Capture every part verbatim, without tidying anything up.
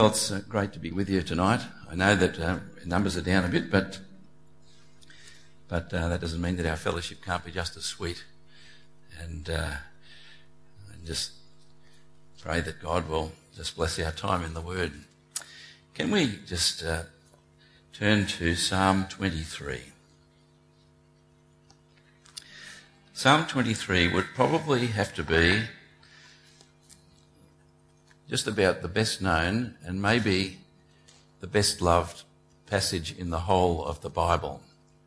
Well, it's uh, great to be with you tonight. I know that uh, numbers are down a bit, but but uh, that doesn't mean that our fellowship can't be just as sweet. And, uh, and just pray that God will just bless our time in the Word. Can we just uh, turn to Psalm twenty-three? Psalm twenty-three would probably have to be just about the best known and maybe the best loved passage in the whole of the Bible.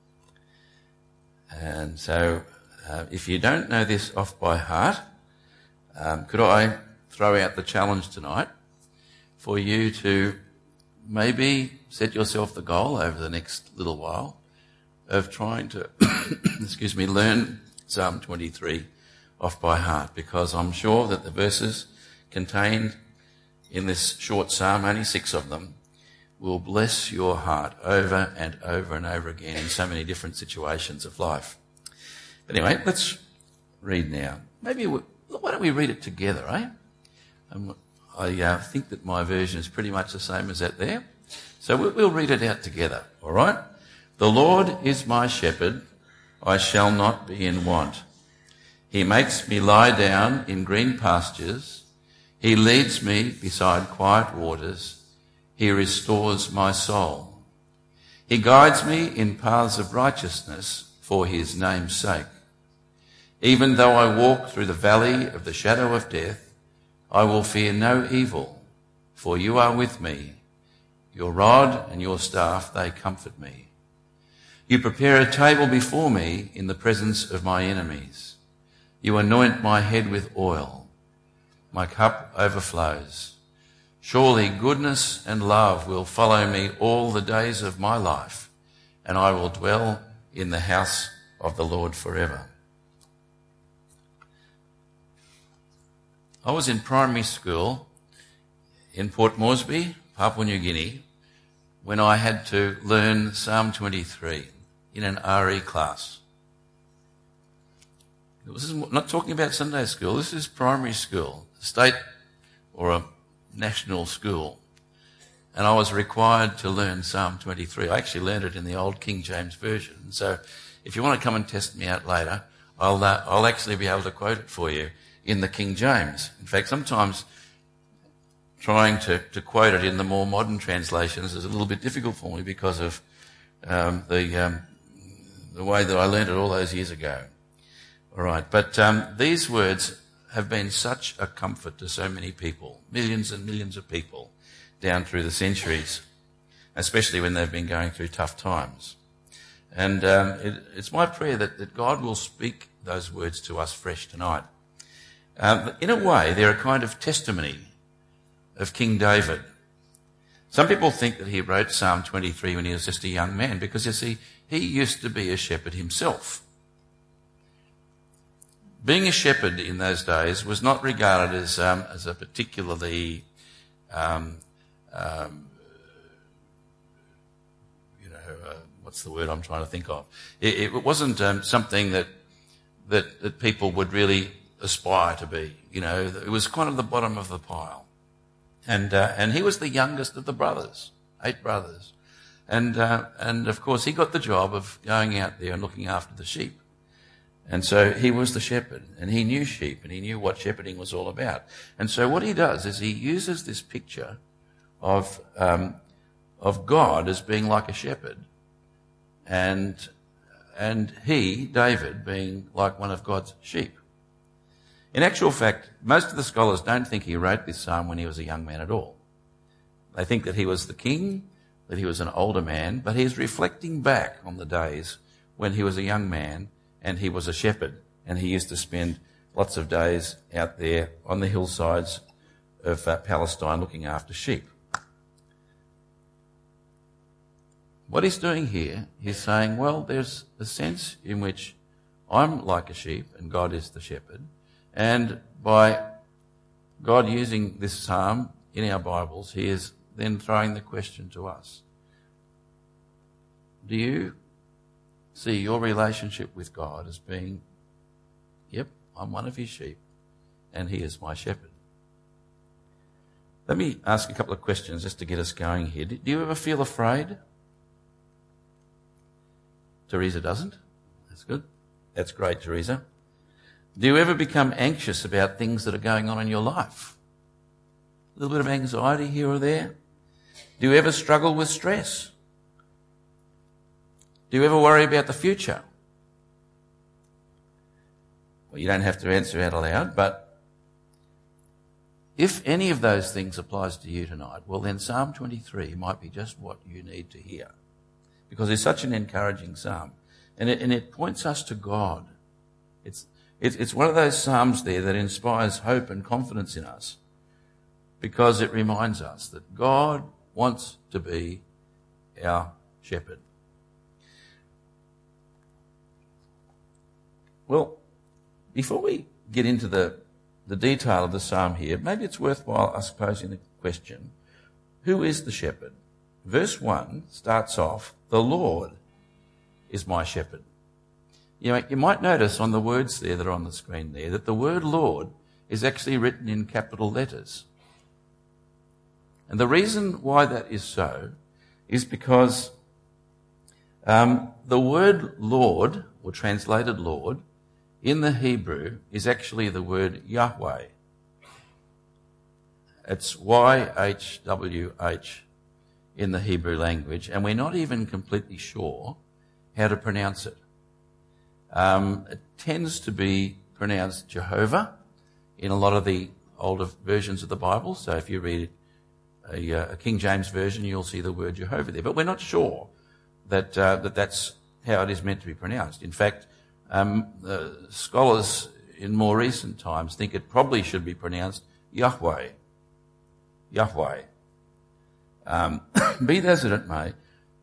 And so uh, if you don't know this off by heart, um, could I throw out the challenge tonight for you to maybe set yourself the goal over the next little while of trying to, excuse me, learn Psalm twenty-three off by heart, because I'm sure that the verses contained in this short psalm, only six of them, will bless your heart over and over and over again in so many different situations of life. But anyway, let's read now. Maybe, we, why don't we read it together, eh? Um, I uh, think that my version is pretty much the same as that there. So we'll, we'll read it out together, all right? The Lord is my shepherd, I shall not be in want. He makes me lie down in green pastures. He leads me beside quiet waters. He restores my soul. He guides me in paths of righteousness for his name's sake. Even though I walk through the valley of the shadow of death, I will fear no evil, for you are with me. Your rod and your staff, they comfort me. You prepare a table before me in the presence of my enemies. You anoint my head with oil. My cup overflows. Surely goodness and love will follow me all the days of my life, and I will dwell in the house of the Lord forever. I was in primary school in Port Moresby, Papua New Guinea, when I had to learn Psalm twenty-three in an R E class. This is not talking about Sunday school. This is primary school, a state or a national school. And I was required to learn Psalm twenty-three. I actually learned it in the old King James Version. So if you want to come and test me out later, I'll, uh, I'll actually be able to quote it for you in the King James. In fact, sometimes trying to, to quote it in the more modern translations is a little bit difficult for me because of um, the, um, the way that I learned it all those years ago. All right, but um, these words have been such a comfort to so many people, millions and millions of people down through the centuries, especially when they've been going through tough times. And um, it, it's my prayer that, that God will speak those words to us fresh tonight. Um, in a way, they're a kind of testimony of King David. Some people think that he wrote Psalm twenty-three when he was just a young man, because, you see, he used to be a shepherd himself. Being a shepherd in those days was not regarded as um, as a particularly, um, um, you know, uh, what's the word I'm trying to think of? It, it wasn't um, something that, that that people would really aspire to be. You know, it was kind of the bottom of the pile, and uh, and he was the youngest of the brothers, eight brothers, and uh, and of course he got the job of going out there and looking after the sheep. And so he was the shepherd, and he knew sheep, and he knew what shepherding was all about. And so what he does is he uses this picture of um, of God as being like a shepherd, and and he, David, being like one of God's sheep. In actual fact, most of the scholars don't think he wrote this psalm when he was a young man at all. They think that he was the king, that he was an older man, but he's reflecting back on the days when he was a young man and he was a shepherd, and he used to spend lots of days out there on the hillsides of uh, Palestine looking after sheep. What he's doing here, he's saying, well, there's a sense in which I'm like a sheep and God is the shepherd, and by God using this psalm in our Bibles, he is then throwing the question to us. Do you see your relationship with God as being, yep, I'm one of his sheep and he is my shepherd? Let me ask a couple of questions just to get us going here. Do you ever feel afraid? Teresa doesn't. That's good. That's great, Teresa. Do you ever become anxious about things that are going on in your life? A little bit of anxiety here or there? Do you ever struggle with stress? Do you ever worry about the future? Well, you don't have to answer out aloud, but if any of those things applies to you tonight, well then Psalm twenty-three might be just what you need to hear, because it's such an encouraging psalm, and it, and it points us to God. It's, it's it's one of those psalms there that inspires hope and confidence in us, because it reminds us that God wants to be our shepherd. Well, before we get into the, the detail of the psalm here, maybe it's worthwhile us posing the question, who is the shepherd? Verse one starts off, the Lord is my shepherd. You know, you might notice on the words there that are on the screen there that the word Lord is actually written in capital letters. And the reason why that is so is because um, the word Lord, or translated Lord, in the Hebrew is actually the word Yahweh. It's Y H W H in the Hebrew language, and we're not even completely sure how to pronounce it. Um, it tends to be pronounced Jehovah in a lot of the older versions of the Bible. So if you read a, a King James version, you'll see the word Jehovah there. But we're not sure that uh, that that's how it is meant to be pronounced. In fact, um, uh, scholars in more recent times think it probably should be pronounced Yahweh. Yahweh. Um, be that as it may,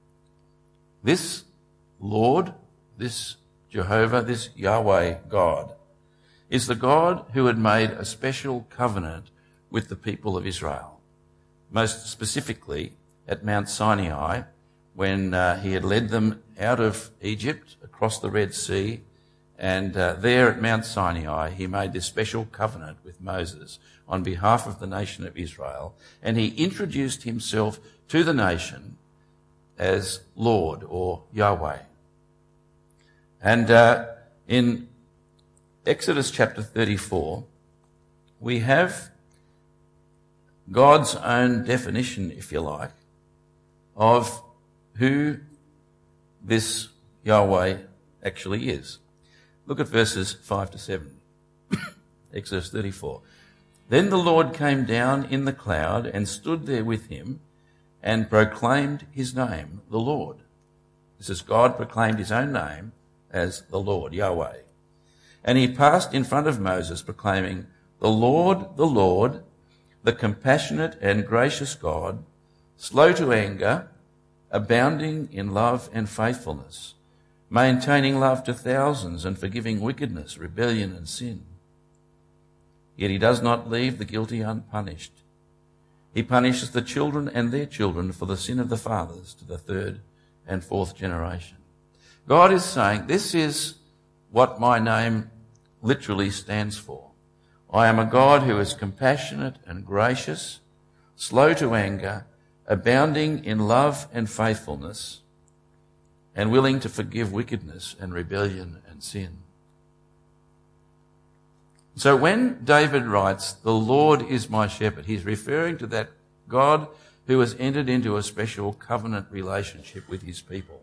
this Lord, this Jehovah, this Yahweh God, is the God who had made a special covenant with the people of Israel. Most specifically at Mount Sinai, when uh, he had led them out of Egypt across the Red Sea, and uh, there at Mount Sinai he made this special covenant with Moses on behalf of the nation of Israel, and he introduced himself to the nation as Lord, or Yahweh. And uh, in Exodus chapter thirty-four, we have God's own definition, if you like, of who this Yahweh actually is. Look at verses five to seven. Exodus thirty-four. Then the Lord came down in the cloud and stood there with him and proclaimed his name, the Lord. This is God proclaimed his own name as the Lord, Yahweh. And he passed in front of Moses proclaiming, the Lord, the Lord, the compassionate and gracious God, slow to anger, abounding in love and faithfulness, maintaining love to thousands and forgiving wickedness, rebellion and sin. Yet he does not leave the guilty unpunished. He punishes the children and their children for the sin of the fathers to the third and fourth generation. God is saying, this is what my name literally stands for. I am a God who is compassionate and gracious, slow to anger, abounding in love and faithfulness, and willing to forgive wickedness and rebellion and sin. So when David writes, the Lord is my shepherd, he's referring to that God who has entered into a special covenant relationship with his people.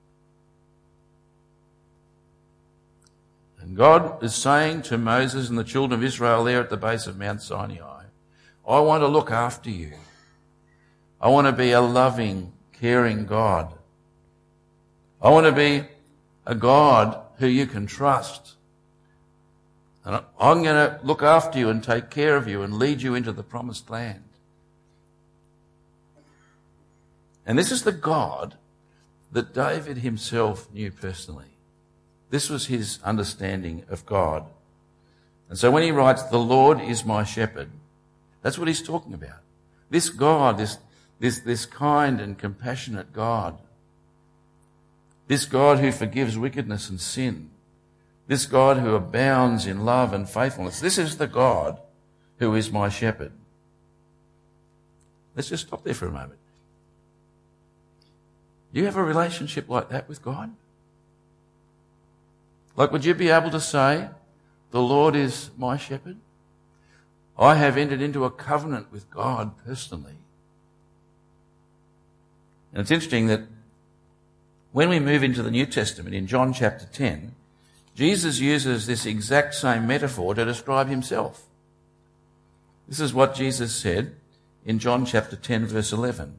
And God is saying to Moses and the children of Israel there at the base of Mount Sinai, I want to look after you. I want to be a loving, caring God. I want to be a God who you can trust. And I'm going to look after you and take care of you and lead you into the promised land. And this is the God that David himself knew personally. This was his understanding of God. And so when he writes, the Lord is my shepherd, that's what he's talking about. This God, this, this, this kind and compassionate God, this God who forgives wickedness and sin, this God who abounds in love and faithfulness, this is the God who is my shepherd. Let's just stop there for a moment. Do you have a relationship like that with God? Like, would you be able to say, the Lord is my shepherd? I have entered into a covenant with God personally. And it's interesting that when we move into the New Testament, in John chapter ten, Jesus uses this exact same metaphor to describe himself. This is what Jesus said in John chapter ten, verse eleven.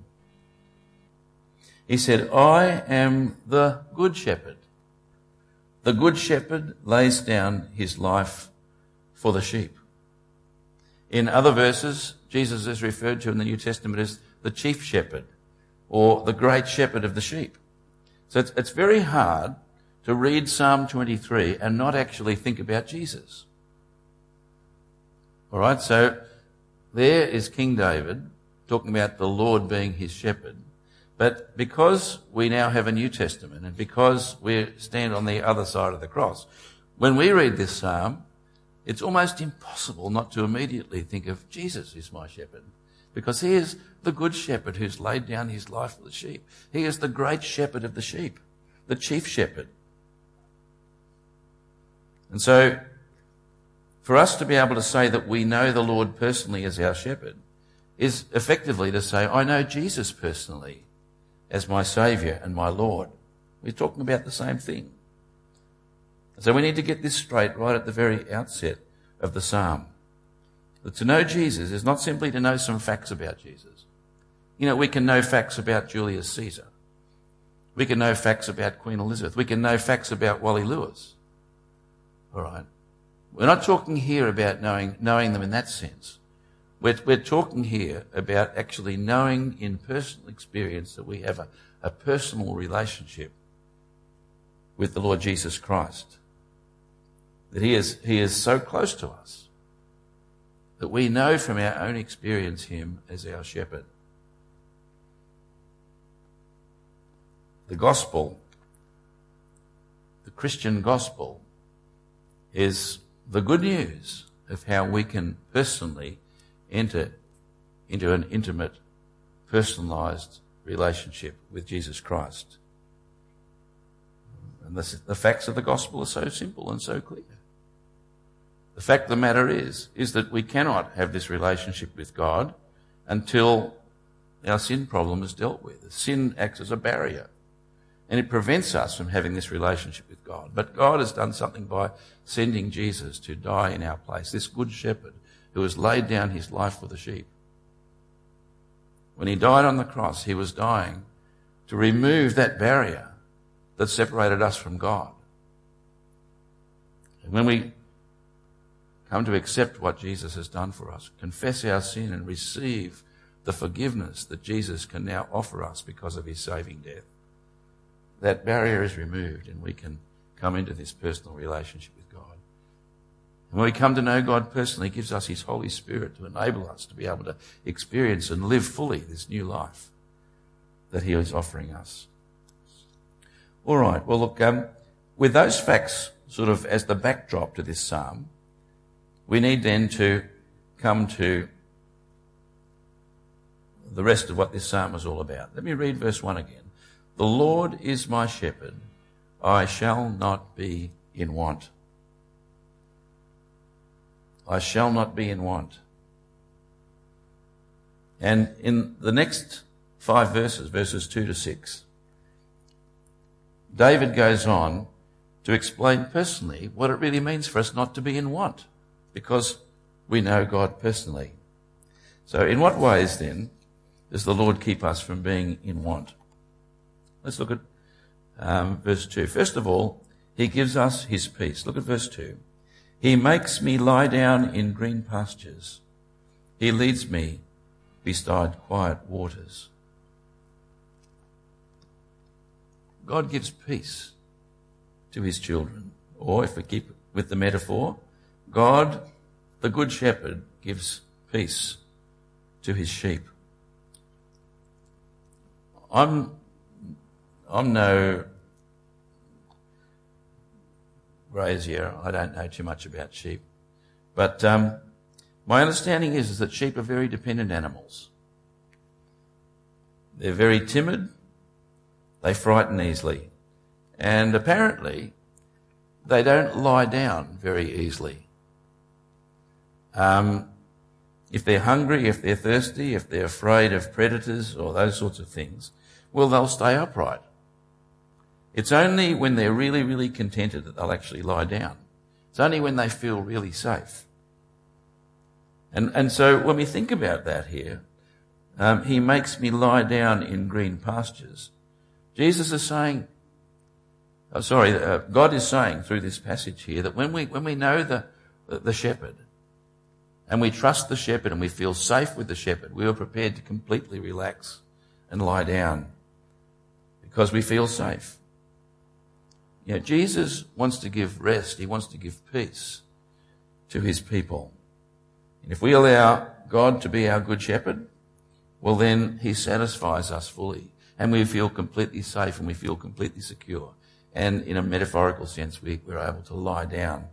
He said, I am the good shepherd. The good shepherd lays down his life for the sheep. In other verses, Jesus is referred to in the New Testament as the chief shepherd or the great shepherd of the sheep. So it's, it's very hard to read Psalm twenty-three and not actually think about Jesus. All right, so there is King David talking about the Lord being his shepherd. But because we now have a New Testament and because we stand on the other side of the cross, when we read this psalm, it's almost impossible not to immediately think of Jesus is my shepherd, because he is the good shepherd who's laid down his life for the sheep. He is the great shepherd of the sheep, the chief shepherd. And so for us to be able to say that we know the Lord personally as our shepherd is effectively to say, I know Jesus personally as my Saviour and my Lord. We're talking about the same thing. So we need to get this straight right at the very outset of the psalm. That to know Jesus is not simply to know some facts about Jesus. You know, we can know facts about Julius Caesar. We can know facts about Queen Elizabeth. We can know facts about Wally Lewis. All right. We're not talking here about knowing knowing them in that sense. We're, we're talking here about actually knowing in personal experience that we have a, a personal relationship with the Lord Jesus Christ. That he is, he is so close to us that we know from our own experience him as our shepherd. The gospel, the Christian gospel, is the good news of how we can personally enter into an intimate, personalised relationship with Jesus Christ. And the, the facts of the gospel are so simple and so clear. The fact of the matter is, is that we cannot have this relationship with God until our sin problem is dealt with. Sin acts as a barrier, and it prevents us from having this relationship with God. But God has done something by sending Jesus to die in our place, this good shepherd who has laid down his life for the sheep. When he died on the cross, he was dying to remove that barrier that separated us from God. And when we come to accept what Jesus has done for us, confess our sin and receive the forgiveness that Jesus can now offer us because of his saving death, that barrier is removed and we can come into this personal relationship with God. And when we come to know God personally, he gives us his Holy Spirit to enable us to be able to experience and live fully this new life that he is offering us. All right, well, look, um, with those facts sort of as the backdrop to this psalm, we need then to come to the rest of what this psalm is all about. Let me read verse one again. The Lord is my shepherd, I shall not be in want. I shall not be in want. And in the next five verses, verses two to six, David goes on to explain personally what it really means for us not to be in want, because we know God personally. So in what ways then does the Lord keep us from being in want? Let's look at um, verse two. First of all, he gives us his peace. Look at verse two. He makes me lie down in green pastures. He leads me beside quiet waters. God gives peace to his children. Or if we keep with the metaphor, God, the good shepherd, gives peace to his sheep. I'm, I'm no grazier. I don't know too much about sheep. But um, my understanding is, is that sheep are very dependent animals. They're very timid. They frighten easily. And apparently, they don't lie down very easily. Um, if they're hungry, if they're thirsty, if they're afraid of predators or those sorts of things, well, they'll stay upright. It's only when they're really, really contented that they'll actually lie down. It's only when they feel really safe. And, and so when we think about that here, um, he makes me lie down in green pastures. Jesus is saying, oh, sorry, uh, God is saying through this passage here that when we, when we know the, the, the shepherd and we trust the shepherd and we feel safe with the shepherd, we are prepared to completely relax and lie down because we feel safe. You know, Jesus wants to give rest. He wants to give peace to his people. And if we allow God to be our good shepherd, well, then he satisfies us fully and we feel completely safe and we feel completely secure. And in a metaphorical sense, we, we're able to lie down.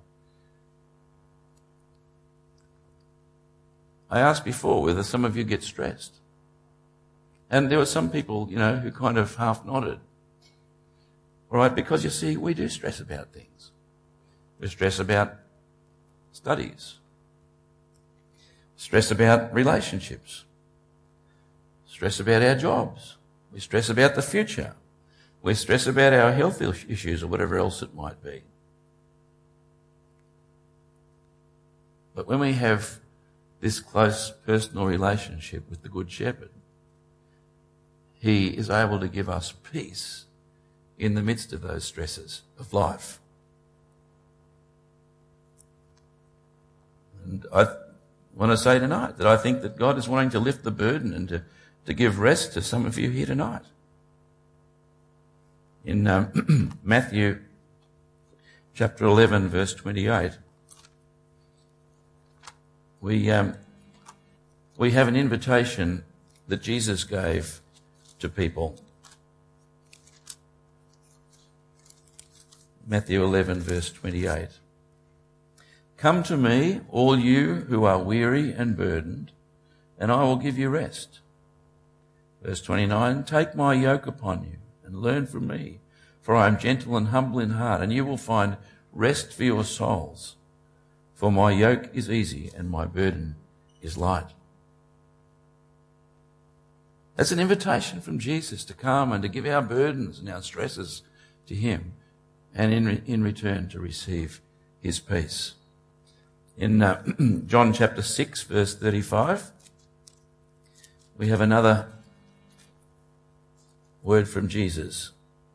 I asked before whether some of you get stressed. And there were some people, you know, who kind of half nodded. All right, because you see, we do stress about things. We stress about studies. Stress about relationships. Stress about our jobs. We stress about the future. We stress about our health issues or whatever else it might be. But when we have this close personal relationship with the Good Shepherd, he is able to give us peace in the midst of those stresses of life. And I want to say tonight that I think that God is wanting to lift the burden and to, to give rest to some of you here tonight. In um, Matthew chapter eleven, verse twenty-eight, we um, we have an invitation that Jesus gave to people. Matthew eleven, verse twenty-eight. Come to me, all you who are weary and burdened, and I will give you rest. Verse twenty-nine, take my yoke upon you and learn from me, for I am gentle and humble in heart, and you will find rest for your souls. For my yoke is easy and my burden is light. That's an invitation from Jesus to come and to give our burdens and our stresses to him, and in, re- in return to receive his peace. In uh, John chapter six, verse thirty-five, we have another word from Jesus.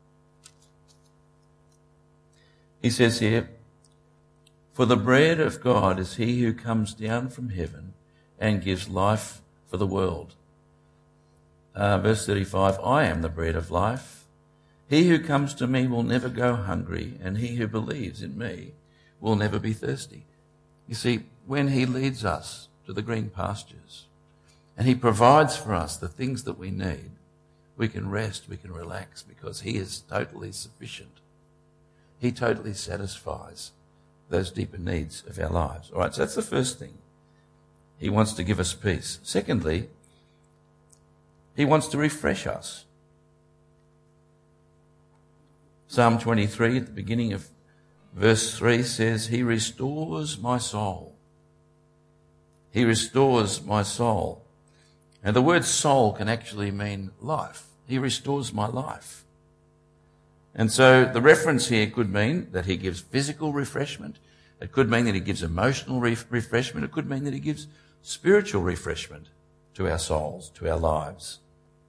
He says here, for the bread of God is he who comes down from heaven and gives life for the world. Uh, verse thirty-five, I am the bread of life. He who comes to me will never go hungry, and he who believes in me will never be thirsty. You see, when he leads us to the green pastures and he provides for us the things that we need, we can rest, we can relax, because he is totally sufficient. He totally satisfies those deeper needs of our lives. All right, so that's the first thing. He wants to give us peace. Secondly, he wants to refresh us. Psalm twenty-three, at the beginning of verse three, says, he restores my soul. He restores my soul. And the word soul can actually mean life. He restores my life. And so the reference here could mean that he gives physical refreshment. It could mean that he gives emotional re- refreshment. It could mean that he gives spiritual refreshment to our souls, to our lives.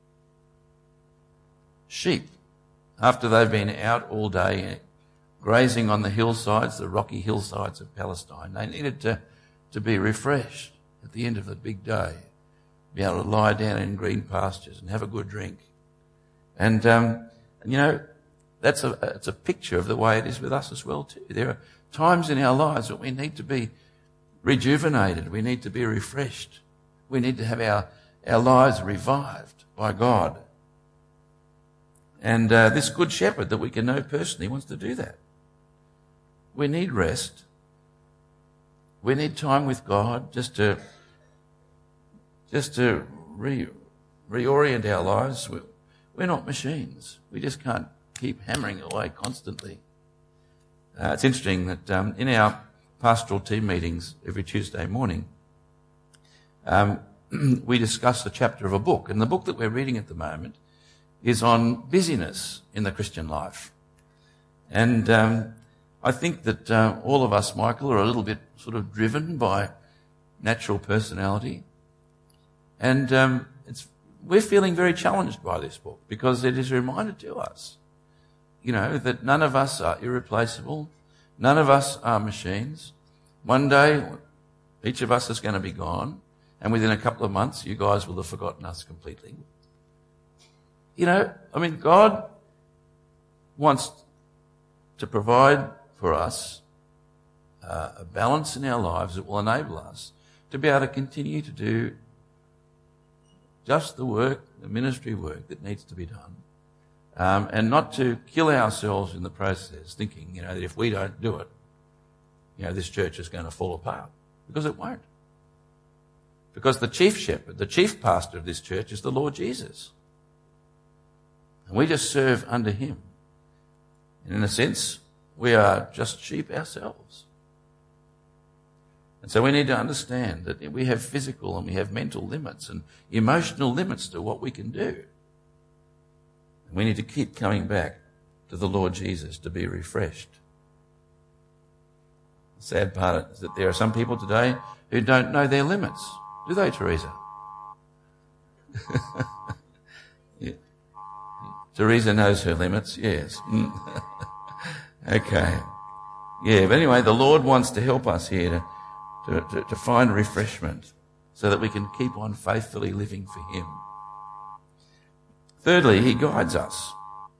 Sheep, after they've been out all day grazing on the hillsides, the rocky hillsides of Palestine, they needed to, to be refreshed at the end of the big day, be able to lie down in green pastures and have a good drink. And, um, and you know, that's a, it's a picture of the way it is with us as well too. There are times in our lives that we need to be rejuvenated. We need to be refreshed. We need to have our, our lives revived by God. And uh, this good shepherd that we can know personally wants to do that. We need rest. We need time with God just to just to re, reorient our lives. We're, we're not machines. We just can't keep hammering away constantly. Uh, it's interesting that um, in our pastoral team meetings every Tuesday morning, um, we discuss a chapter of a book. And the book that we're reading at the moment is on busyness in the Christian life. And um, I think that uh, all of us, Michael, are a little bit sort of driven by natural personality. And um, it's, we're feeling very challenged by this book because it is a reminder to us, you know, that none of us are irreplaceable. None of us are machines. One day, each of us is going to be gone. And within a couple of months, you guys will have forgotten us completely. You know, I mean, God wants to provide for us uh, a balance in our lives that will enable us to be able to continue to do just the work, the ministry work that needs to be done, um, and not to kill ourselves in the process, thinking, you know, that if we don't do it, you know, this church is going to fall apart, because it won't. Because the chief shepherd, the chief pastor of this church is the Lord Jesus. And we just serve under him. And in a sense, we are just sheep ourselves. And so we need to understand that we have physical and we have mental limits and emotional limits to what we can do. And we need to keep coming back to the Lord Jesus to be refreshed. The sad part is that there are some people today who don't know their limits. Do they, Teresa? Yeah. Teresa knows her limits, yes. Okay. Yeah, but anyway, the Lord wants to help us here to, to, to, to find refreshment so that we can keep on faithfully living for him. Thirdly, he guides us.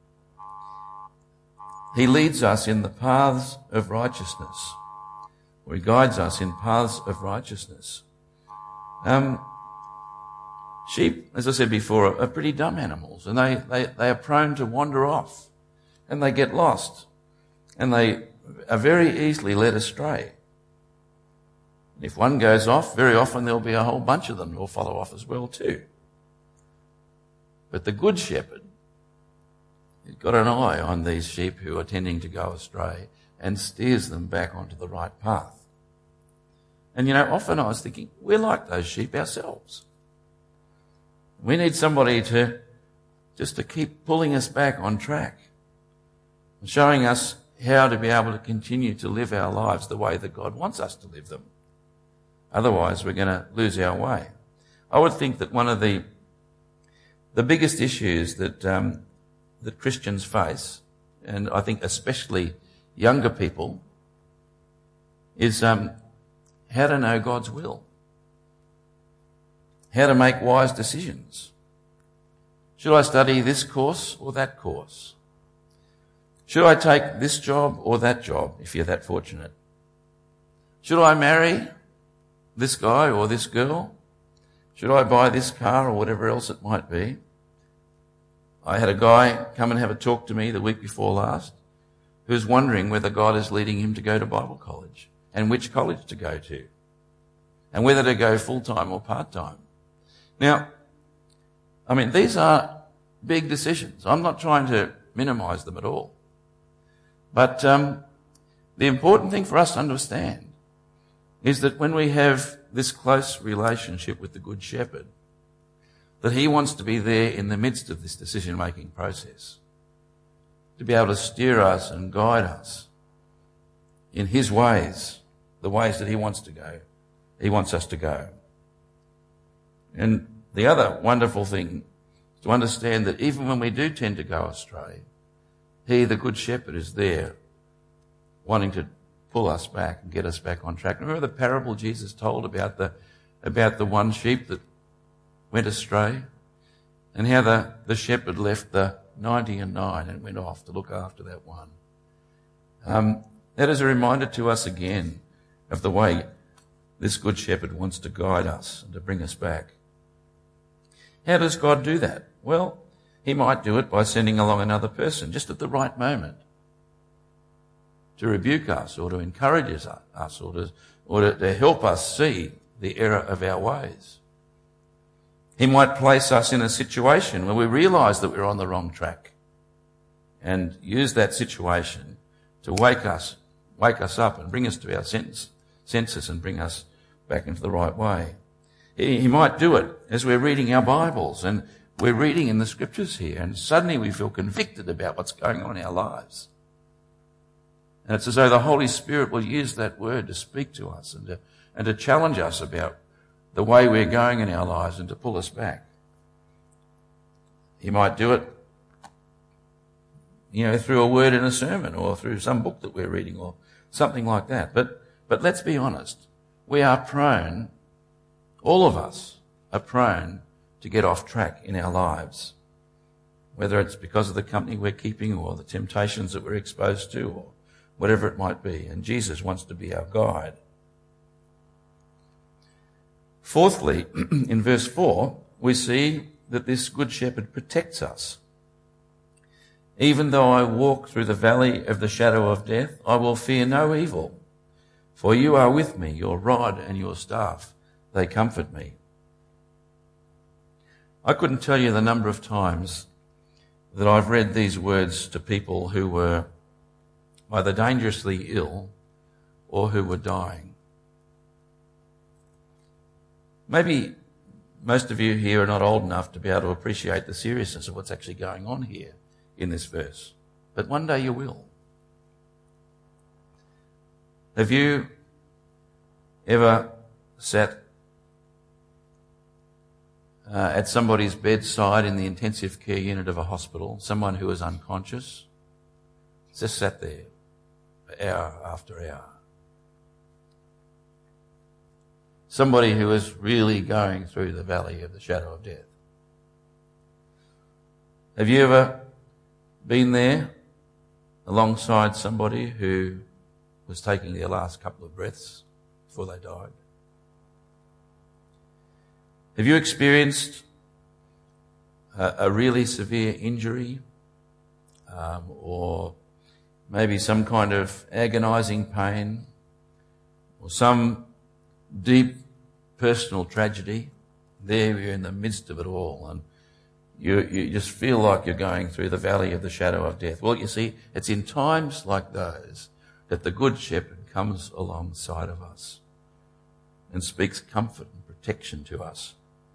He leads us in the paths of righteousness. Or he guides us in paths of righteousness. Um, sheep, as I said before, are, are pretty dumb animals, and they, they, they are prone to wander off, and they get lost, and they are very easily led astray. And if one goes off, very often there'll be a whole bunch of them who will follow off as well too. But the good shepherd has got an eye on these sheep who are tending to go astray and steers them back onto the right path. And, you know, often I was thinking, we're like those sheep ourselves. We need somebody to just to keep pulling us back on track and showing us how to be able to continue to live our lives the way that God wants us to live them. Otherwise, we're going to lose our way. I would think that one of the the biggest issues that um, that Christians face, and I think especially younger people, is um, how to know God's will, how to make wise decisions. Should I study this course or that course? Should I take this job or that job, if you're that fortunate? Should I marry this guy or this girl? Should I buy this car or whatever else it might be? I had a guy come and have a talk to me the week before last who's wondering whether God is leading him to go to Bible college and which college to go to and whether to go full-time or part-time. Now, I mean, these are big decisions. I'm not trying to minimize them at all. But um, the important thing for us to understand is that when we have this close relationship with the Good Shepherd, that he wants to be there in the midst of this decision-making process, to be able to steer us and guide us in his ways, the ways that he wants to go. He wants us to go. And the other wonderful thing is to understand that even when we do tend to go astray, he, the Good Shepherd, is there wanting to pull us back and get us back on track. Remember the parable Jesus told about the about the one sheep that went astray, and how the, the shepherd left the ninety and nine and went off to look after that one. Um, that is a reminder to us again of the way this Good Shepherd wants to guide us and to bring us back. How does God do that? Well, he might do it by sending along another person just at the right moment to rebuke us or to encourage us or to, or to, to help us see the error of our ways. He might place us in a situation where we realise that we're on the wrong track and use that situation to wake us, wake us up and bring us to our sense, senses and bring us back into the right way. He, he might do it as we're reading our Bibles and we're reading in the scriptures here and suddenly we feel convicted about what's going on in our lives. And it's as though the Holy Spirit will use that word to speak to us and to, and to challenge us about the way we're going in our lives and to pull us back. He might do it, you know, through a word in a sermon or through some book that we're reading or something like that. But, but let's be honest. We are prone, all of us are prone to get off track in our lives. Whether it's because of the company we're keeping or the temptations that we're exposed to or whatever it might be. And Jesus wants to be our guide. Fourthly, in verse four, we see that this good shepherd protects us. Even though I walk through the valley of the shadow of death, I will fear no evil. For you are with me, your rod and your staff, they comfort me. I couldn't tell you the number of times that I've read these words to people who were either dangerously ill or who were dying. Maybe most of you here are not old enough to be able to appreciate the seriousness of what's actually going on here in this verse. But one day you will. Have you ever sat uh, at somebody's bedside in the intensive care unit of a hospital, someone who is unconscious, just sat there for hour after hour? Somebody who is really going through the valley of the shadow of death. Have you ever been there alongside somebody who was taking their last couple of breaths before they died? Have you experienced a, a really severe injury um, or maybe some kind of agonising pain or some deep personal tragedy? There you're in the midst of it all and you, you just feel like you're going through the valley of the shadow of death. Well, you see, it's in times like those that the Good Shepherd comes alongside of us and speaks comfort and protection to us.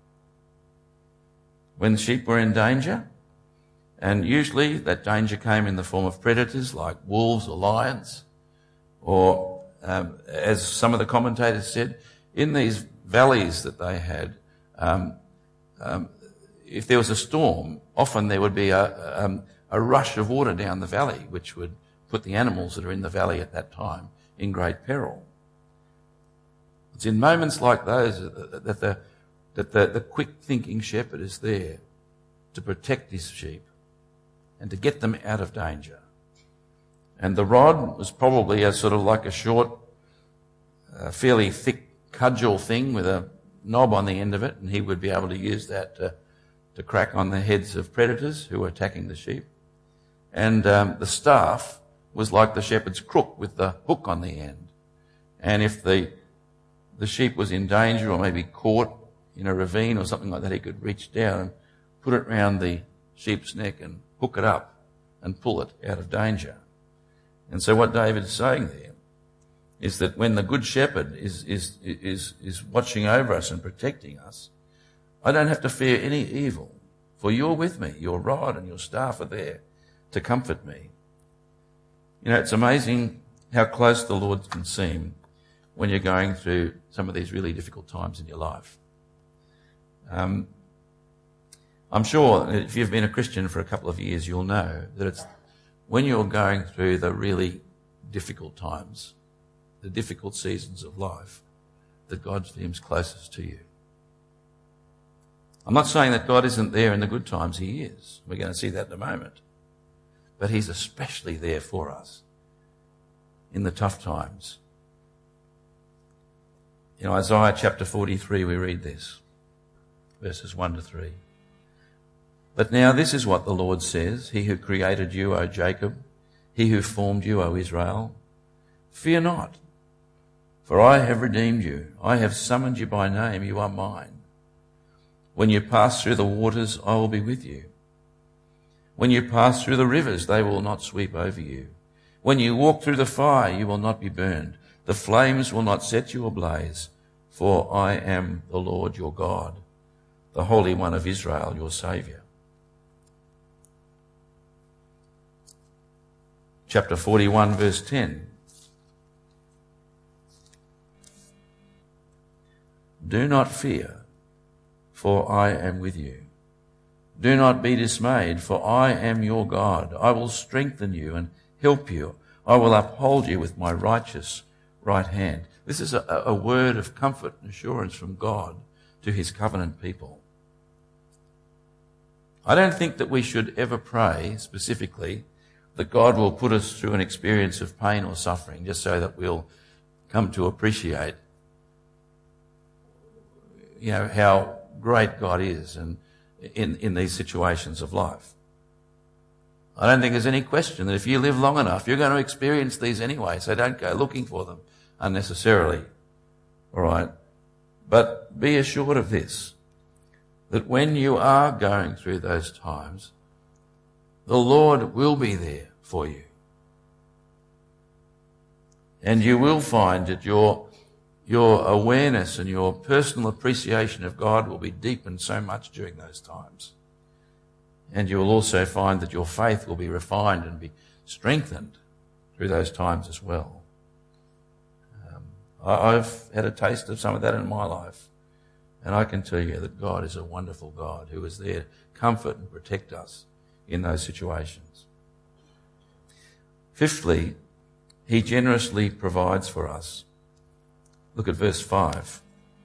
When the sheep were in danger, and usually that danger came in the form of predators like wolves or lions, or um, as some of the commentators said, in these valleys that they had, um, um, if there was a storm, often there would be a, um, a rush of water down the valley, which would put the animals that are in the valley at that time in great peril. It's in moments like those that the, that the, the quick-thinking shepherd is there to protect his sheep and to get them out of danger. And the rod was probably a sort of like a short, uh, fairly thick cudgel thing with a knob on the end of it, and he would be able to use that to, to crack on the heads of predators who were attacking the sheep. And um, the staff was like the shepherd's crook with the hook on the end. And if the the sheep was in danger or maybe caught in a ravine or something like that, he could reach down and put it round the sheep's neck and hook it up and pull it out of danger. And so what David's saying there is that when the Good Shepherd is, is, is, is watching over us and protecting us, I don't have to fear any evil, for you're with me. Your rod and your staff are there to comfort me. You know, it's amazing how close the Lord can seem when you're going through some of these really difficult times in your life. Um, I'm sure if you've been a Christian for a couple of years, you'll know that it's when you're going through the really difficult times, the difficult seasons of life, that God seems closest to you. I'm not saying that God isn't there in the good times. He is. We're going to see that in a moment. But he's especially there for us in the tough times. In Isaiah chapter forty-three, we read this, verses one to three. But now this is what the Lord says, he who created you, O Jacob, he who formed you, O Israel. Fear not, for I have redeemed you. I have summoned you by name. You are mine. When you pass through the waters, I will be with you. When you pass through the rivers, they will not sweep over you. When you walk through the fire, you will not be burned. The flames will not set you ablaze, for I am the Lord your God, the Holy One of Israel, your Saviour. Chapter forty-one, verse ten. Do not fear, for I am with you. Do not be dismayed, for I am your God. I will strengthen you and help you. I will uphold you with my righteous right hand. This is a, a word of comfort and assurance from God to his covenant people. I don't think that we should ever pray specifically that God will put us through an experience of pain or suffering just so that we'll come to appreciate, you know, how great God is and in, in these situations of life. I don't think there's any question that if you live long enough, you're going to experience these anyway, so don't go looking for them unnecessarily. All right? But be assured of this, that when you are going through those times, the Lord will be there for you. And you will find that your, your awareness and your personal appreciation of God will be deepened so much during those times. And you will also find that your faith will be refined and be strengthened through those times as well. Um, I, I've had a taste of some of that in my life. And I can tell you that God is a wonderful God who is there to comfort and protect us in those situations. Fifthly, he generously provides for us. Look at verse five.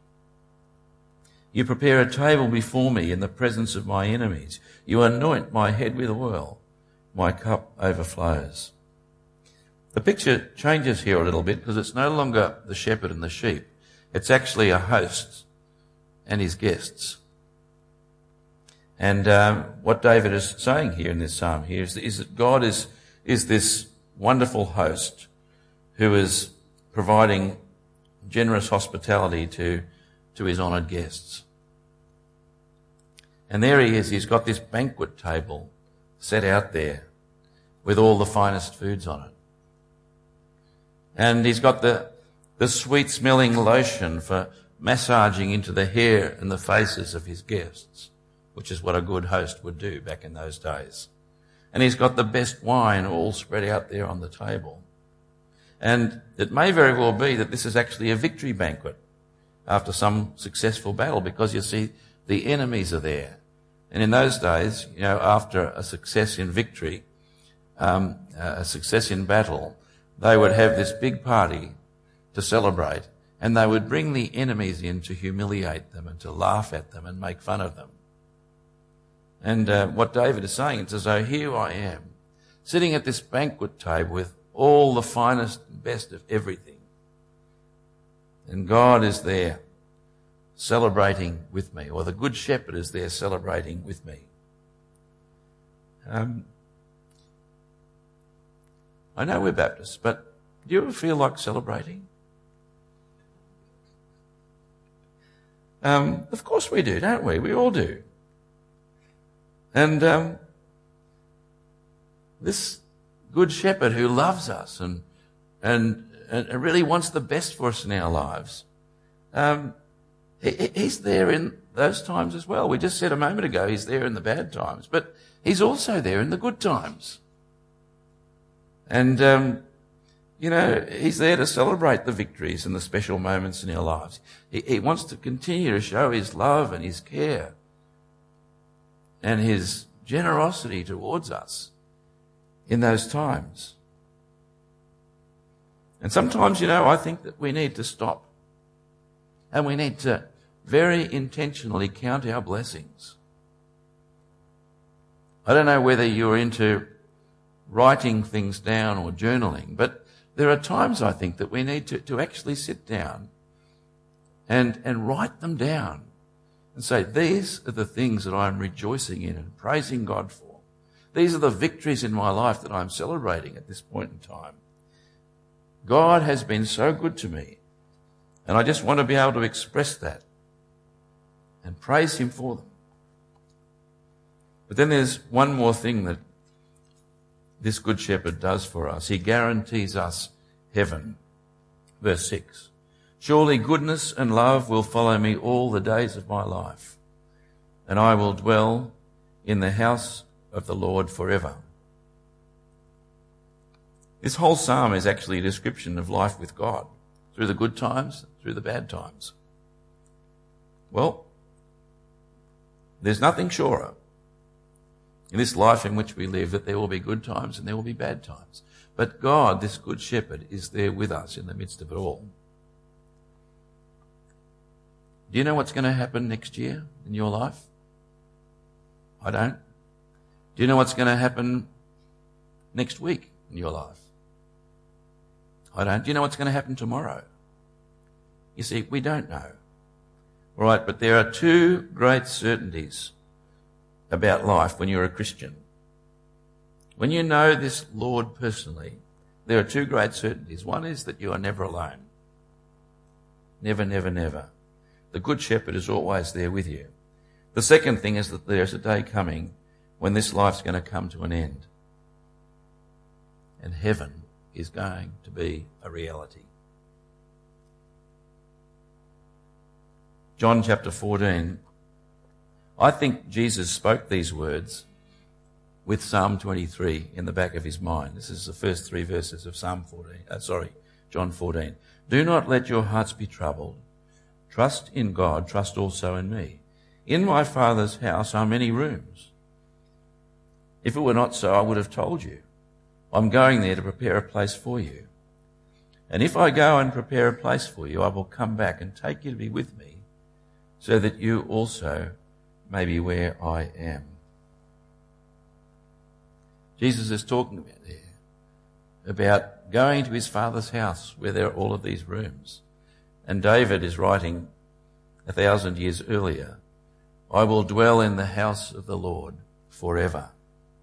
You prepare a table before me in the presence of my enemies. You anoint my head with oil. My cup overflows. The picture changes here a little bit because it's no longer the shepherd and the sheep. It's actually a host and his guests. And um, what David is saying here in this psalm here is, is that God is, is this wonderful host who is providing generous hospitality to, to his honoured guests. And there he is, he's got this banquet table set out there with all the finest foods on it. And he's got the, the sweet smelling lotion for massaging into the hair and the faces of his guests, which is what a good host would do back in those days. And he's got the best wine all spread out there on the table. And it may very well be that this is actually a victory banquet after some successful battle, because you see the enemies are there. And in those days, you know, after a success in victory, um, a success in battle, they would have this big party to celebrate, and they would bring the enemies in to humiliate them and to laugh at them and make fun of them. And uh, what David is saying, it's as though here I am, sitting at this banquet table with all the finest and best of everything. And God is there celebrating with me, or the Good Shepherd is there celebrating with me. Um, I know we're Baptists, but do you ever feel like celebrating? Um, of course we do, don't we? We all do. And um, this Good Shepherd who loves us and, and and really wants the best for us in our lives, um, he, he's there in those times as well. We just said a moment ago he's there in the bad times, but he's also there in the good times. And, um, you know, he's there to celebrate the victories and the special moments in our lives. He, he wants to continue to show his love and his care and his generosity towards us in those times. And sometimes, you know, I think that we need to stop and we need to very intentionally count our blessings. I don't know whether you're into writing things down or journaling, but there are times I think that we need to, to actually sit down and, and write them down and say, these are the things that I'm rejoicing in and praising God for. These are the victories in my life that I'm celebrating at this point in time. God has been so good to me, and I just want to be able to express that. and praise him for them. But then there's one more thing that this Good Shepherd does for us. He guarantees us heaven. Verse six. Surely goodness and love will follow me all the days of my life, and I will dwell in the house of the Lord forever. This whole psalm is actually a description of life with God, through the good times, through the bad times. Well, there's nothing surer in this life in which we live that there will be good times and there will be bad times. But God, this Good Shepherd, is there with us in the midst of it all. Do you know what's going to happen next year in your life? I don't. Do you know what's going to happen next week in your life? I don't. Do you know what's going to happen tomorrow? You see, we don't know. All right, but there are two great certainties about life when you're a Christian. When you know this Lord personally, there are two great certainties. One is that you are never alone. Never, never, never. The Good Shepherd is always there with you. The second thing is that there's a day coming when this life's going to come to an end. And heaven is going to be a reality. John chapter fourteen. I think Jesus spoke these words with Psalm twenty-three in the back of his mind. This is the first three verses of Psalm fourteen. Uh, sorry, John fourteen. Do not let your hearts be troubled. Trust in God, trust also in me. In my Father's house are many rooms. If it were not so, I would have told you. I'm going there to prepare a place for you. And if I go and prepare a place for you, I will come back and take you to be with me, so that you also may be where I am. Jesus is talking about there about going to his Father's house where there are all of these rooms. And David is writing a thousand years earlier, I will dwell in the house of the Lord forever.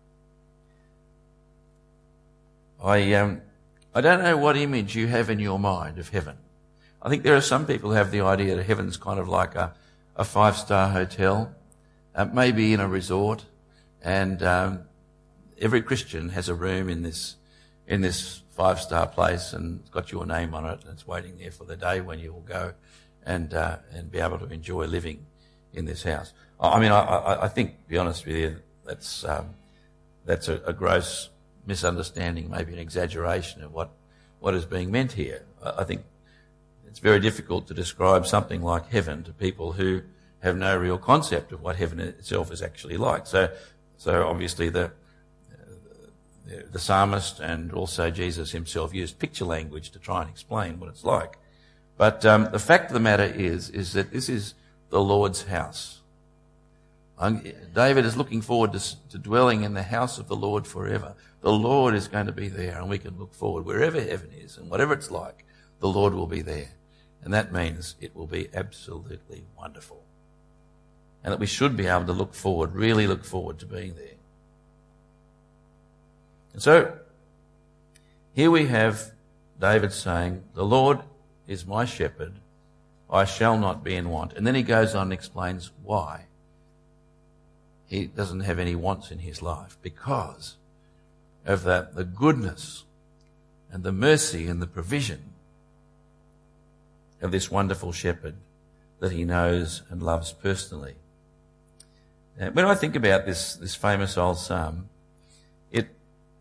I um, I don't know what image you have in your mind of heaven. I think there are some people who have the idea that heaven's kind of like a, a five-star hotel, uh, maybe in a resort, and um, every Christian has a room in this in this five-star place, and it's got your name on it, and it's waiting there for the day when you will go and uh, and be able to enjoy living in this house. I mean, I, I, I think, to be honest with you, that's um, that's a, a gross misunderstanding, maybe an exaggeration of what, what is being meant here. I think it's very difficult to describe something like heaven to people who have no real concept of what heaven itself is actually like. So, so obviously the the, the psalmist and also Jesus himself used picture language to try and explain what it's like. But um, the fact of the matter is, is that this is the Lord's house. David is looking forward to, to dwelling in the house of the Lord forever. The Lord is going to be there, and we can look forward. Wherever heaven is and whatever it's like, the Lord will be there. And that means it will be absolutely wonderful. And that we should be able to look forward, really look forward to being there. And so, here we have David saying, the Lord is my shepherd, I shall not be in want. And then he goes on and explains why he doesn't have any wants in his life, because of the, the goodness and the mercy and the provision of this wonderful shepherd that he knows and loves personally. Now, when I think about this, this famous old psalm, it,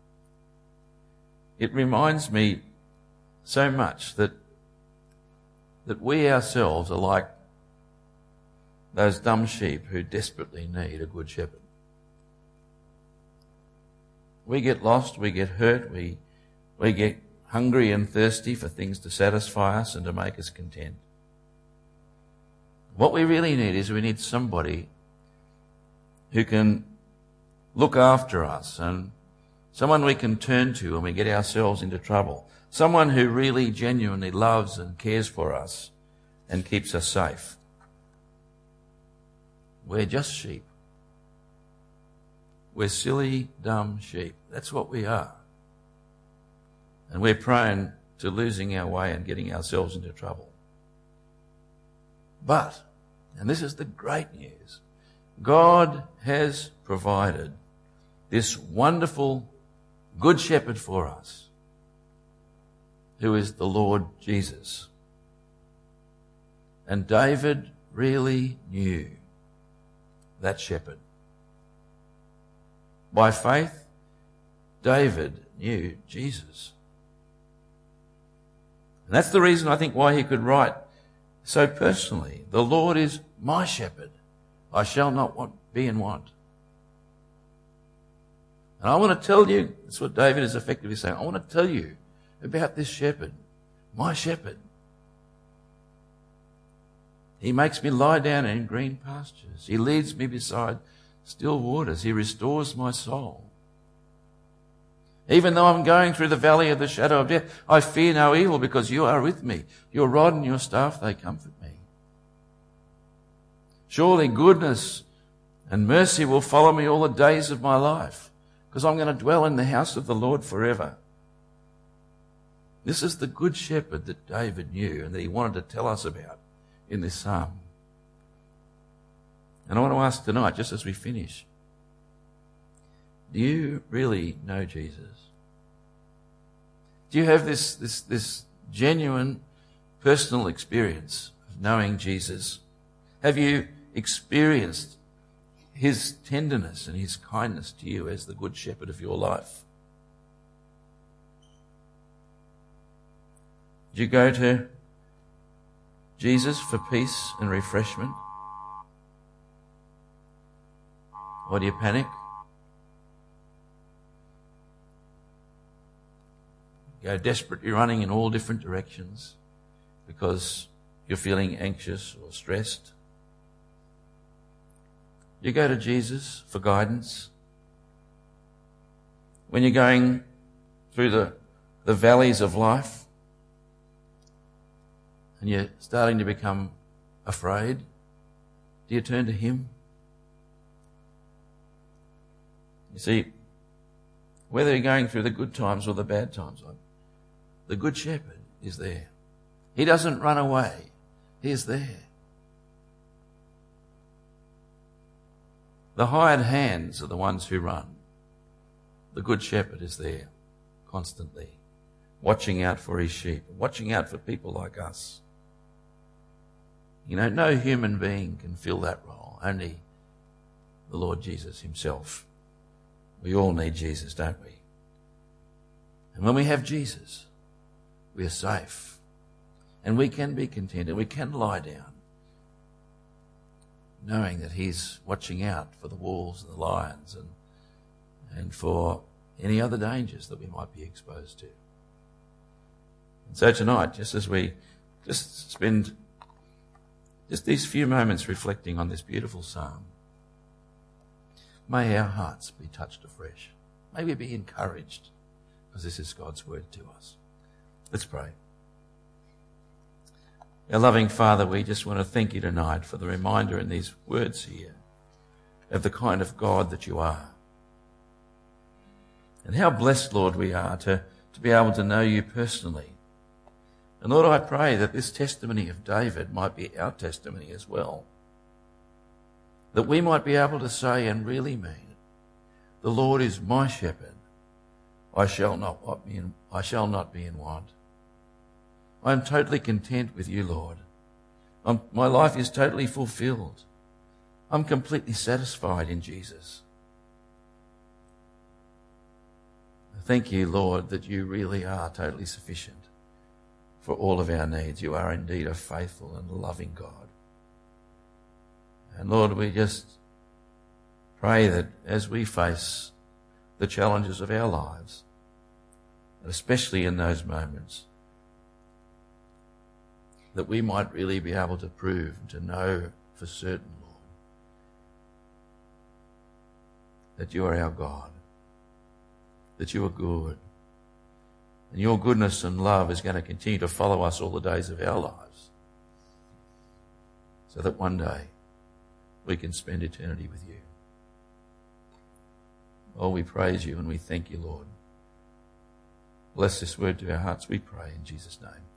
it reminds me so much that, that we ourselves are like those dumb sheep who desperately need a good shepherd. We get lost, we get hurt, we, we get hungry and thirsty for things to satisfy us and to make us content. What we really need is we need somebody who can look after us, and someone we can turn to when we get ourselves into trouble. Someone who really genuinely loves and cares for us and keeps us safe. We're just sheep. We're silly, dumb sheep. That's what we are. And we're prone to losing our way and getting ourselves into trouble. But And this is the great news. God has provided this wonderful Good Shepherd for us, who is the Lord Jesus. And David really knew that shepherd. By faith, David knew Jesus. And that's the reason I think why he could write so personally, "The Lord is my shepherd, I shall not want, be in want." And I want to tell you, that's what David is effectively saying, I want to tell you about this shepherd, my shepherd. He makes me lie down in green pastures. He leads me beside still waters. He restores my soul. Even though I'm going through the valley of the shadow of death, I fear no evil because you are with me. Your rod and your staff, they comfort me. Surely goodness and mercy will follow me all the days of my life, because I'm going to dwell in the house of the Lord forever. This is the good shepherd that David knew and that he wanted to tell us about in this psalm. And I want to ask tonight, just as we finish, do you really know Jesus? Do you have this, this, this genuine personal experience of knowing Jesus? Have you experienced his tenderness and his kindness to you as the good shepherd of your life? Did you go to Jesus for peace and refreshment? Or do you panic? You go desperately running in all different directions because you're feeling anxious or stressed? You go to Jesus for guidance. When you're going through the, the valleys of life and you're starting to become afraid, do you turn to him? You see, whether you're going through the good times or the bad times, the good shepherd is there. He doesn't run away. He is there. The hired hands are the ones who run. The good shepherd is there constantly, watching out for his sheep, watching out for people like us. You know, no human being can fill that role, only the Lord Jesus himself. We all need Jesus, don't we? And when we have Jesus, we are safe. And we can be content and we can lie down, knowing that he's watching out for the wolves and the lions and, and for any other dangers that we might be exposed to. And so tonight, just as we just spend just these few moments reflecting on this beautiful psalm, may our hearts be touched afresh. May we be encouraged, because this is God's word to us. Let's pray. Our loving Father, we just want to thank you tonight for the reminder in these words here of the kind of God that you are. And how blessed, Lord, we are to, to be able to know you personally. And Lord, I pray that this testimony of David might be our testimony as well. That we might be able to say and really mean it. The Lord is my shepherd. I shall not be in, I shall not be in want. I am totally content with you, Lord. I'm, my life is totally fulfilled. I'm completely satisfied in Jesus. Thank you, Lord, that you really are totally sufficient for all of our needs. You are indeed a faithful and loving God. And Lord, we just pray that as we face the challenges of our lives, especially in those moments, that we might really be able to prove and to know for certain, Lord, that you are our God, that you are good, and your goodness and love is going to continue to follow us all the days of our lives, so that one day we can spend eternity with you. Oh, we praise you and we thank you, Lord. Bless this word to our hearts, we pray in Jesus' name.